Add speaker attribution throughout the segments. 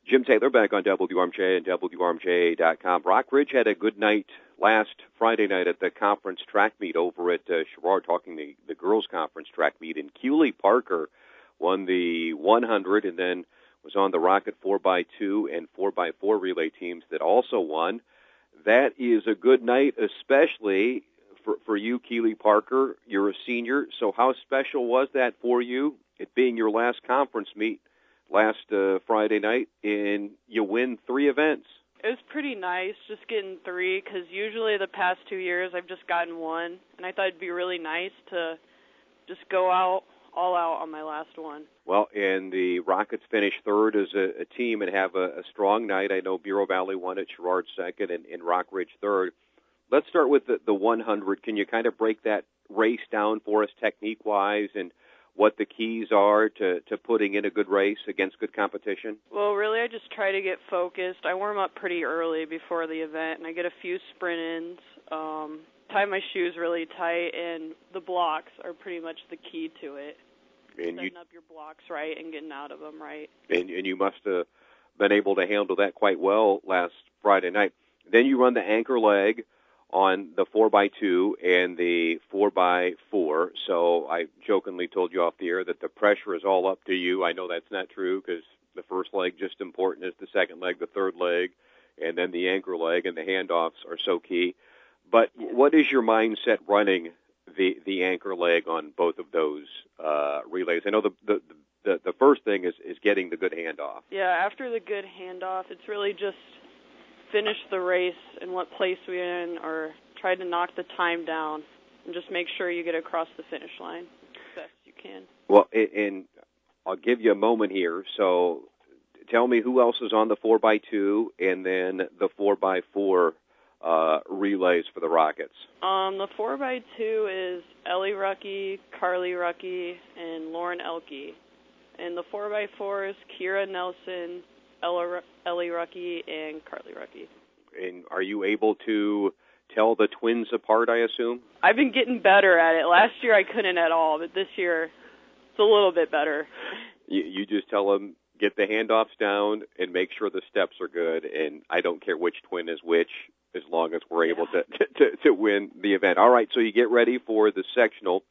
Speaker 1: Jim Taylor back on WRMJ and WRMJ.com. Rockridge had a good night last Friday night at the conference track meet over at Sherrard, talking the girls' conference track meet. And Keeley Parker won the 100 and then was on the Rocket 4x2 and 4x4 relay teams that also won. That is a good night, especially for you, Keeley Parker. You're a senior, so how special was that for you, it being your last conference meet last Friday night, and you win 3 events?
Speaker 2: It was pretty nice just getting 3, because usually the past 2 years I've just gotten 1, and I thought it'd be really nice to just go out all out on my last one. Well,
Speaker 1: and the Rockets finished third as a team and have a strong night. I know Bureau Valley won it, Sherrard second, and Rockridge third. Let's start with the 100. Can you kind of break that race down for us technique-wise and what the keys are to putting in a good race against good competition?
Speaker 2: Well, really, I just try to get focused. I warm up pretty early before the event, and I get a few sprint-ins, tie my shoes really tight, and the blocks are pretty much the key to it. And setting up your blocks right and getting out of them right. And
Speaker 1: you must have been able to handle that quite well last Friday night. Then you run the anchor leg on the 4x2 and the 4x4. So I jokingly told you off the air that the pressure is all up to you. I know that's not true, because the first leg just important as the second leg, the third leg, and then the anchor leg, and the handoffs are so key. But what is your mindset running the anchor leg on both of those relays? I know the first thing is getting the good handoff.
Speaker 2: Yeah, after the good handoff, it's really just finish the race in what place we're in, or try to knock the time down and just make sure you get across the finish line as best you can.
Speaker 1: Well, and I'll give you a moment here. So tell me who else is on the 4x2 and then the 4x4 relays for the Rockets.
Speaker 2: The 4x2 is Ellie Rucky, Carly Rucky, and Lauren Elke. And the 4x4 is Kira Nelson, Ellie Rucky, and Carly Rucky.
Speaker 1: And are you able to tell the twins apart, I assume?
Speaker 2: I've been getting better at it. Last year I couldn't at all, but this year it's a little bit better.
Speaker 1: You just tell them, get the handoffs down and make sure the steps are good, and I don't care which twin is which, as long as we're able to win the event. All right, so you get ready for the sectional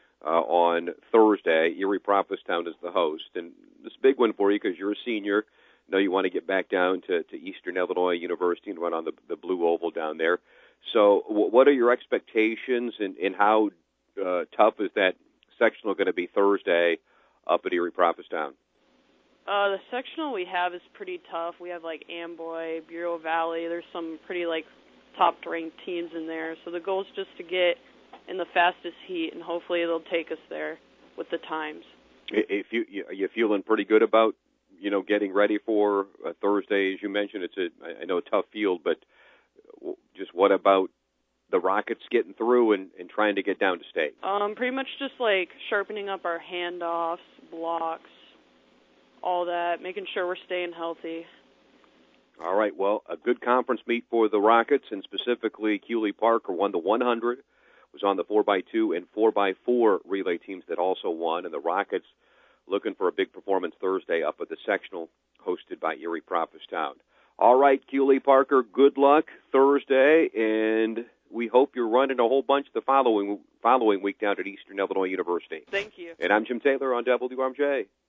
Speaker 1: on Thursday. Erie Prophetstown is the host, and this is a big one for you because you're a senior. I know you want to get back down to Eastern Illinois University and run on the Blue Oval down there. So what are your expectations, and how tough is that sectional going to be Thursday up at Erie Prophetstown?
Speaker 2: The sectional we have is pretty tough. We have like Amboy, Bureau Valley. There's some pretty top-ranked teams in there. So the goal is just to get in the fastest heat, and hopefully they'll take us there with the times.
Speaker 1: Are you feeling pretty good about getting ready for Thursday? As you mentioned, it's I know a tough field, but just what about the Rockets getting through and trying to get down to state?
Speaker 2: Pretty much just sharpening up our handoffs, blocks, all that, making sure we're staying healthy.
Speaker 1: All right, well, a good conference meet for the Rockets, and specifically Keeley Parker won the 100, was on the 4x2 and 4x4 relay teams that also won, and the Rockets looking for a big performance Thursday up at the sectional hosted by Erie Prophetstown. All right, Keeley Parker, good luck Thursday, and we hope you're running a whole bunch the following week down at Eastern Illinois University.
Speaker 2: Thank you.
Speaker 1: And I'm Jim Taylor on WRMJ.